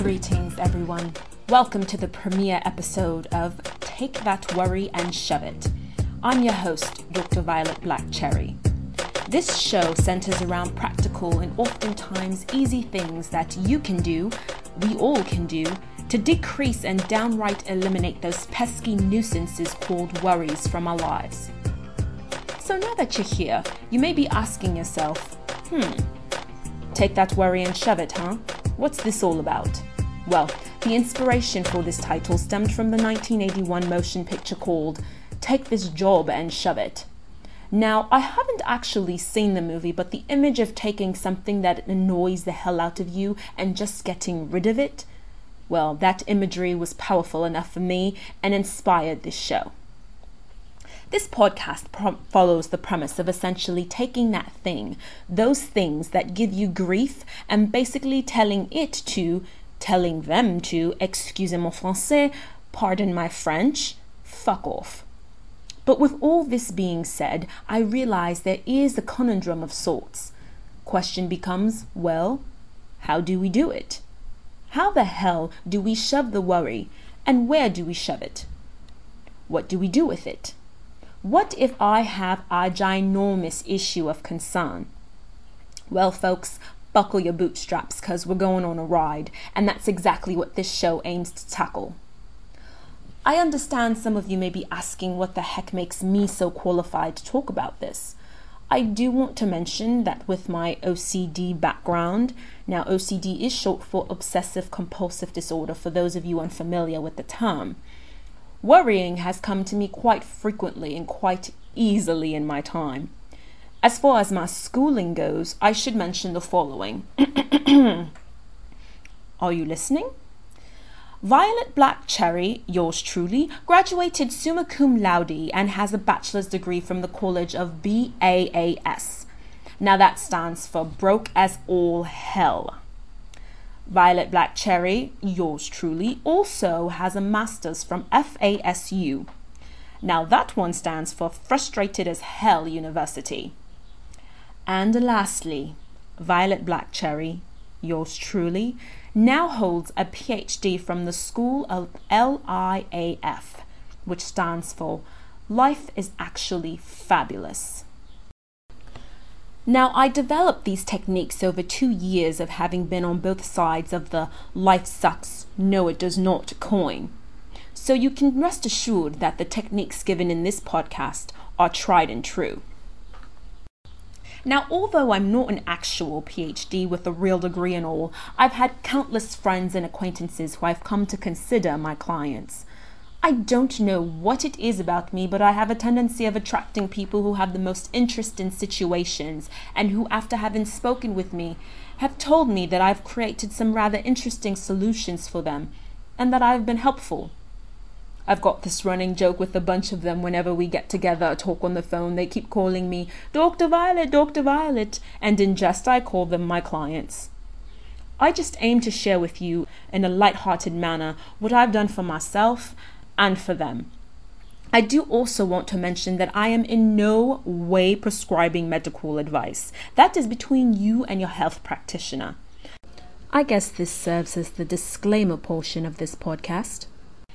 Greetings, everyone. Welcome to the premiere episode of Take That Worry and Shove It. I'm your host, Dr. Violet Black-Cherry. This show centers around practical and oftentimes easy things that you can do, we all can do, to decrease and downright eliminate those pesky nuisances called worries from our lives. So now that you're here, you may be asking yourself, take that worry and shove it, huh? What's this all about? Well, the inspiration for this title stemmed from the 1981 motion picture called Take This Job and Shove It. Now, I haven't actually seen the movie, but the image of taking something that annoys the hell out of you and just getting rid of it, well, that imagery was powerful enough for me and inspired this show. This podcast follows the premise of essentially taking that thing, those things that give you grief, and basically telling them to, excusez-moi français, pardon my French, fuck off. But with all this being said, I realize there is a conundrum of sorts. Question becomes, well, how do we do it? How the hell do we shove the worry, and where do we shove it? What do we do with it? What if I have a ginormous issue of concern? Well, folks, buckle your bootstraps because we're going on a ride, and that's exactly what this show aims to tackle. I understand some of you may be asking what the heck makes me so qualified to talk about this. I do want to mention that with my OCD background, now OCD is short for obsessive compulsive disorder for those of you unfamiliar with the term. Worrying has come to me quite frequently and quite easily in my time. As far as my schooling goes, I should mention the following. Are you listening? Violet Black-Cherry, yours truly, graduated summa cum laude and has a bachelor's degree from the College of BAAS. Now that stands for broke as all hell. Violet Black-Cherry, yours truly, also has a master's from FASU. Now that one stands for Frustrated as Hell University. And lastly, Violet Black-Cherry, yours truly, now holds a PhD from the School of LIAF, which stands for Life is Actually Fabulous. Now, I developed these techniques over 2 years of having been on both sides of the life sucks, no it does not coin. So you can rest assured that the techniques given in this podcast are tried and true. Now, although I'm not an actual PhD with a real degree and all, I've had countless friends and acquaintances who I've come to consider my clients. I don't know what it is about me, but I have a tendency of attracting people who have the most interest in situations and who, after having spoken with me, have told me that I've created some rather interesting solutions for them and that I've been helpful. I've got this running joke with a bunch of them whenever we get together or talk on the phone. They keep calling me Dr. Violet, and in jest I call them my clients. I just aim to share with you in a light-hearted manner what I've done for myself and for them. I do also want to mention that I am in no way prescribing medical advice. That is between you and your health practitioner. I guess this serves as the disclaimer portion of this podcast.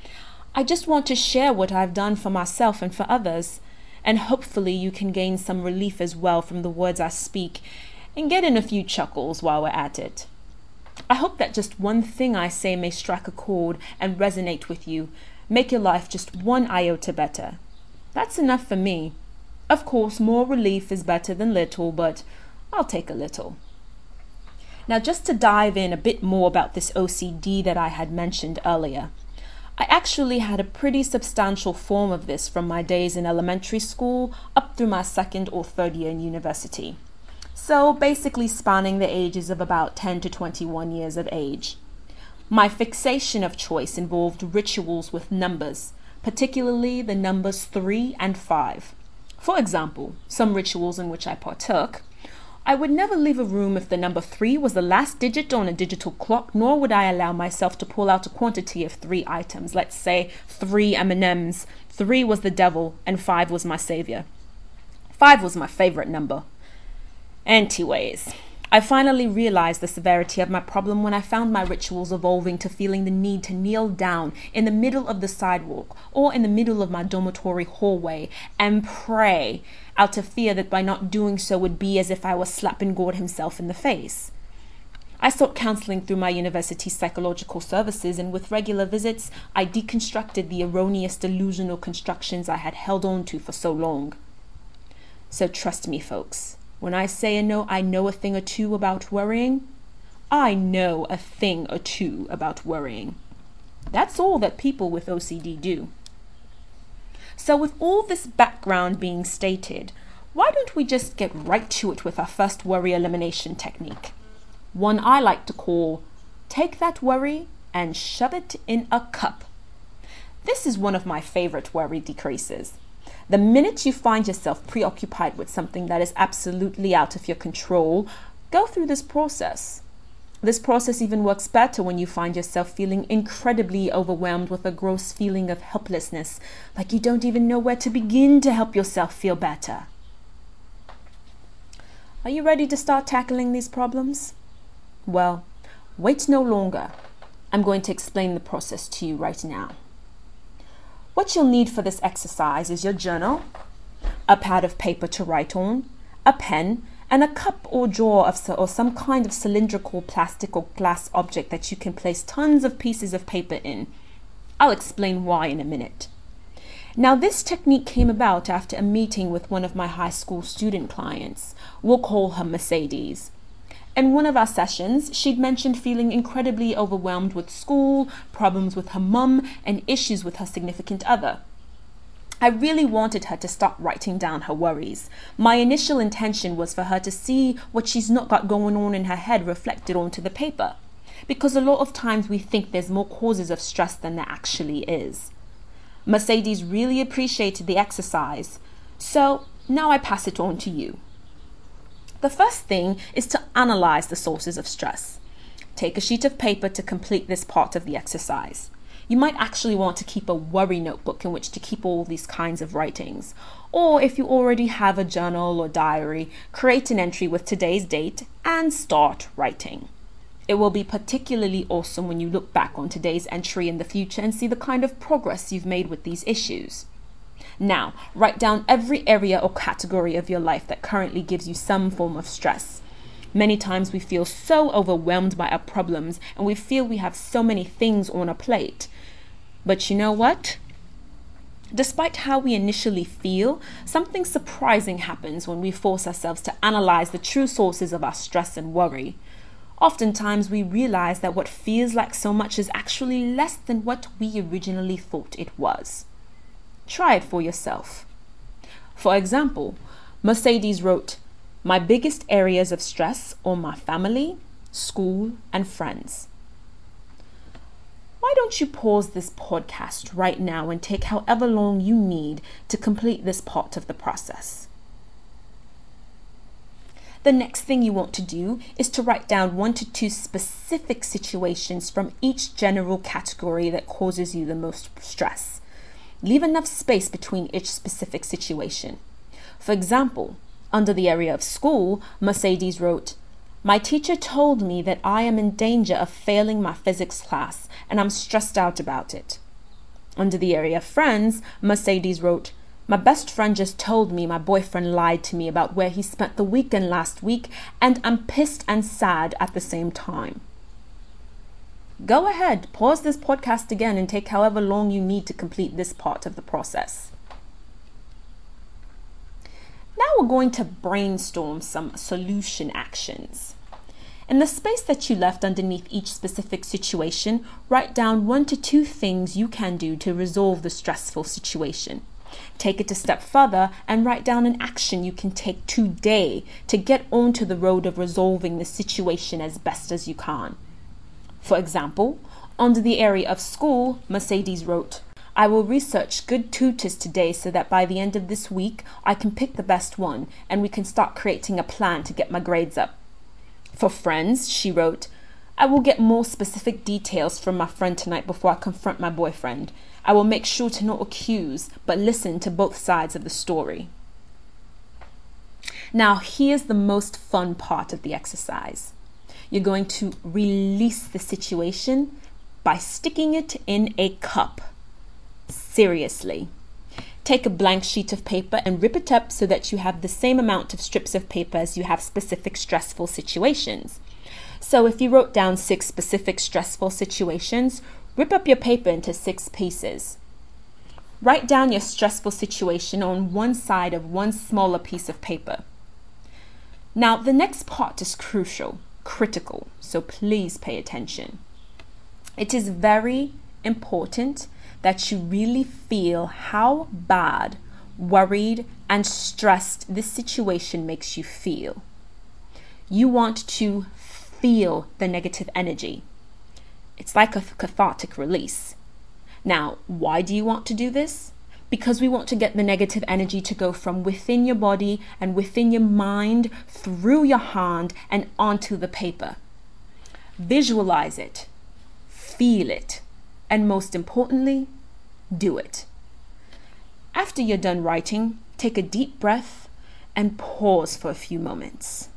I just want to share what I've done for myself and for others, and hopefully you can gain some relief as well from the words I speak and get in a few chuckles while we're at it. I hope that just one thing I say may strike a chord and resonate with you, make your life just one iota better. That's enough for me. Of course, more relief is better than little, but I'll take a little. Now, just to dive in a bit more about this OCD that I had mentioned earlier. I actually had a pretty substantial form of this from my days in elementary school up through my second or third year in university. So basically spanning the ages of about 10 to 21 years of age. My fixation of choice involved rituals with numbers, particularly the numbers 3 and 5. For example, some rituals in which I partook, I would never leave a room if the number 3 was the last digit on a digital clock, nor would I allow myself to pull out a quantity of 3 items. Let's say 3 M&Ms, 3 was the devil, and 5 was my savior. 5 was my favorite number. Anyways, I finally realized the severity of my problem when I found my rituals evolving to feeling the need to kneel down in the middle of the sidewalk or in the middle of my dormitory hallway and pray out of fear that by not doing so would be as if I was slapping God himself in the face. I sought counseling through my university psychological services, and with regular visits, I deconstructed the erroneous delusional constructions I had held on to for so long. So trust me, folks, when I say I know a thing or two about worrying, I know a thing or two about worrying. That's all that people with OCD do. So with all this background being stated, why don't we just get right to it with our first worry elimination technique? One I like to call, take that worry and shove it in a cup. This is one of my favorite worry decreases. The minute you find yourself preoccupied with something that is absolutely out of your control, go through this process. This process even works better when you find yourself feeling incredibly overwhelmed with a gross feeling of helplessness, like you don't even know where to begin to help yourself feel better. Are you ready to start tackling these problems? Well, wait no longer. I'm going to explain the process to you right now. What you'll need for this exercise is your journal, a pad of paper to write on, a pen, and a cup or jar or some kind of cylindrical plastic or glass object that you can place tons of pieces of paper in. I'll explain why in a minute. Now, this technique came about after a meeting with one of my high school student clients. We'll call her Mercedes. In one of our sessions, she'd mentioned feeling incredibly overwhelmed with school, problems with her mum, and issues with her significant other. I really wanted her to start writing down her worries. My initial intention was for her to see what she's not got going on in her head reflected onto the paper. Because a lot of times we think there's more causes of stress than there actually is. Mercedes really appreciated the exercise, so now I pass it on to you. The first thing is to analyze the sources of stress. Take a sheet of paper to complete this part of the exercise. You might actually want to keep a worry notebook in which to keep all these kinds of writings. Or if you already have a journal or diary, create an entry with today's date and start writing. It will be particularly awesome when you look back on today's entry in the future and see the kind of progress you've made with these issues. Now, write down every area or category of your life that currently gives you some form of stress. Many times we feel so overwhelmed by our problems and we feel we have so many things on our plate. But you know what? Despite how we initially feel, something surprising happens when we force ourselves to analyze the true sources of our stress and worry. Oftentimes we realize that what feels like so much is actually less than what we originally thought it was. Try it for yourself. For example, Mercedes wrote, "My biggest areas of stress are my family, school, and friends." Why don't you pause this podcast right now and take however long you need to complete this part of the process? The next thing you want to do is to write down 1 to 2 specific situations from each general category that causes you the most stress. Leave enough space between each specific situation. For example, under the area of school, Mercedes wrote, "My teacher told me that I am in danger of failing my physics class, and I'm stressed out about it." Under the area of friends, Mercedes wrote, "My best friend just told me my boyfriend lied to me about where he spent the weekend last week, and I'm pissed and sad at the same time." Go ahead, pause this podcast again and take however long you need to complete this part of the process. Now we're going to brainstorm some solution actions. In the space that you left underneath each specific situation, write down 1 to 2 things you can do to resolve the stressful situation. Take it a step further and write down an action you can take today to get onto the road of resolving the situation as best as you can. For example, under the area of school, Mercedes wrote, "I will research good tutors today so that by the end of this week, I can pick the best one and we can start creating a plan to get my grades up." For friends, she wrote, "I will get more specific details from my friend tonight before I confront my boyfriend. I will make sure to not accuse, but listen to both sides of the story." Now, here's the most fun part of the exercise. You're going to release the situation by sticking it in a cup. Seriously. Take a blank sheet of paper and rip it up so that you have the same amount of strips of paper as you have specific stressful situations. So if you wrote down 6 specific stressful situations, rip up your paper into 6 pieces. Write down your stressful situation on one side of one smaller piece of paper. Now, the next part is critical, so please pay attention. It is very important that you really feel how bad, worried, and stressed this situation makes you feel. You want to feel the negative energy. It's like a cathartic release. Now, why do you want to do this? Because we want to get the negative energy to go from within your body and within your mind, through your hand and onto the paper. Visualize it, feel it, and most importantly, do it. After you're done writing, take a deep breath and pause for a few moments.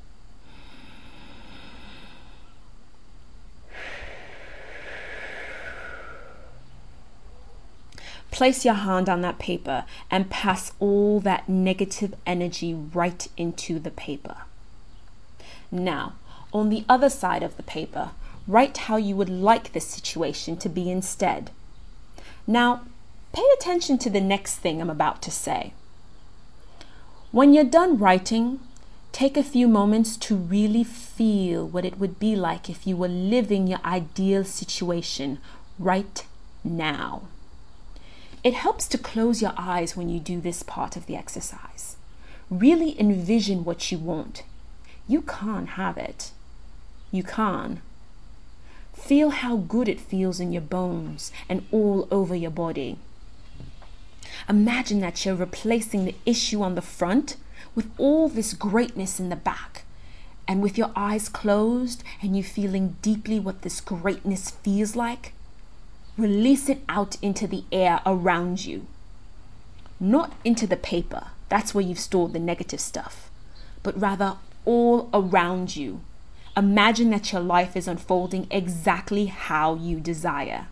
Place your hand on that paper and pass all that negative energy right into the paper. Now, on the other side of the paper, write how you would like this situation to be instead. Now, pay attention to the next thing I'm about to say. When you're done writing, take a few moments to really feel what it would be like if you were living your ideal situation right now. It helps to close your eyes when you do this part of the exercise. Really envision what you want. You can't have it. You can. Feel how good it feels in your bones and all over your body. Imagine that you're replacing the issue on the front with all this greatness in the back. And with your eyes closed and you feeling deeply what this greatness feels like, release it out into the air around you. Not into the paper, that's where you've stored the negative stuff, but rather all around you. Imagine that your life is unfolding exactly how you desire.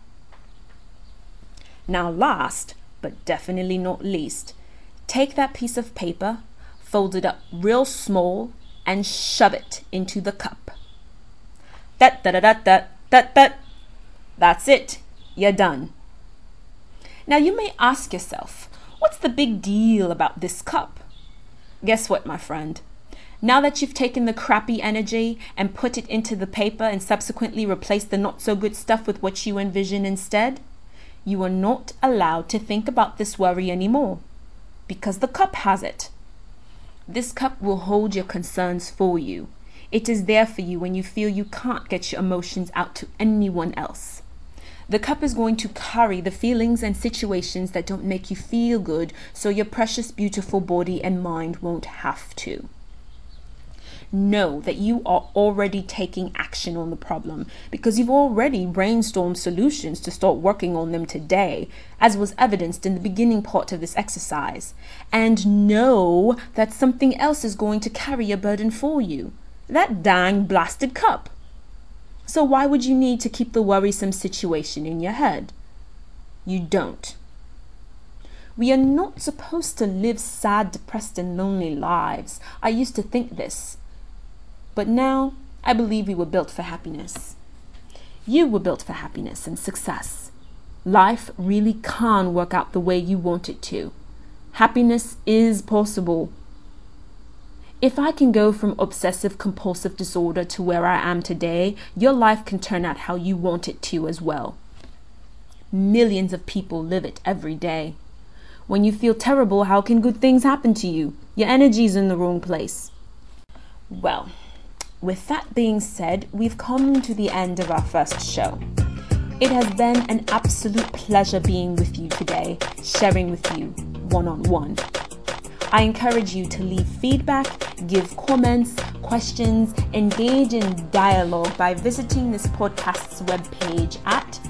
Now, last, but definitely not least, take that piece of paper, fold it up real small, and shove it into the cup. That's it. You're done. Now you may ask yourself, what's the big deal about this cup? Guess what, my friend? Now that you've taken the crappy energy and put it into the paper and subsequently replaced the not so good stuff with what you envision instead, you are not allowed to think about this worry anymore because the cup has it. This cup will hold your concerns for you. It is there for you when you feel you can't get your emotions out to anyone else. The cup is going to carry the feelings and situations that don't make you feel good, so your precious, beautiful body and mind won't have to. Know that you are already taking action on the problem because you've already brainstormed solutions to start working on them today, as was evidenced in the beginning part of this exercise. And know that something else is going to carry your burden for you. That dang blasted cup. So why would you need to keep the worrisome situation in your head? You don't. We are not supposed to live sad, depressed, and lonely lives. I used to think this. But now, I believe we were built for happiness. You were built for happiness and success. Life really can work out the way you want it to. Happiness is possible. If I can go from obsessive compulsive disorder to where I am today, your life can turn out how you want it to as well. Millions of people live it every day. When you feel terrible, how can good things happen to you? Your energy's in the wrong place. Well, with that being said, we've come to the end of our first show. It has been an absolute pleasure being with you today, sharing with you one-on-one. I encourage you to leave feedback, give comments, questions, engage in dialogue by visiting this podcast's webpage at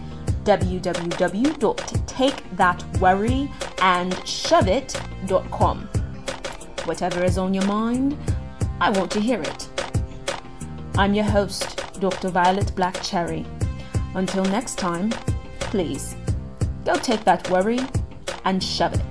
www.takethatworryandshove.com. Whatever is on your mind, I want to hear it. I'm your host, Dr. Violet Black Cherry. Until next time, please, go take that worry and shove it.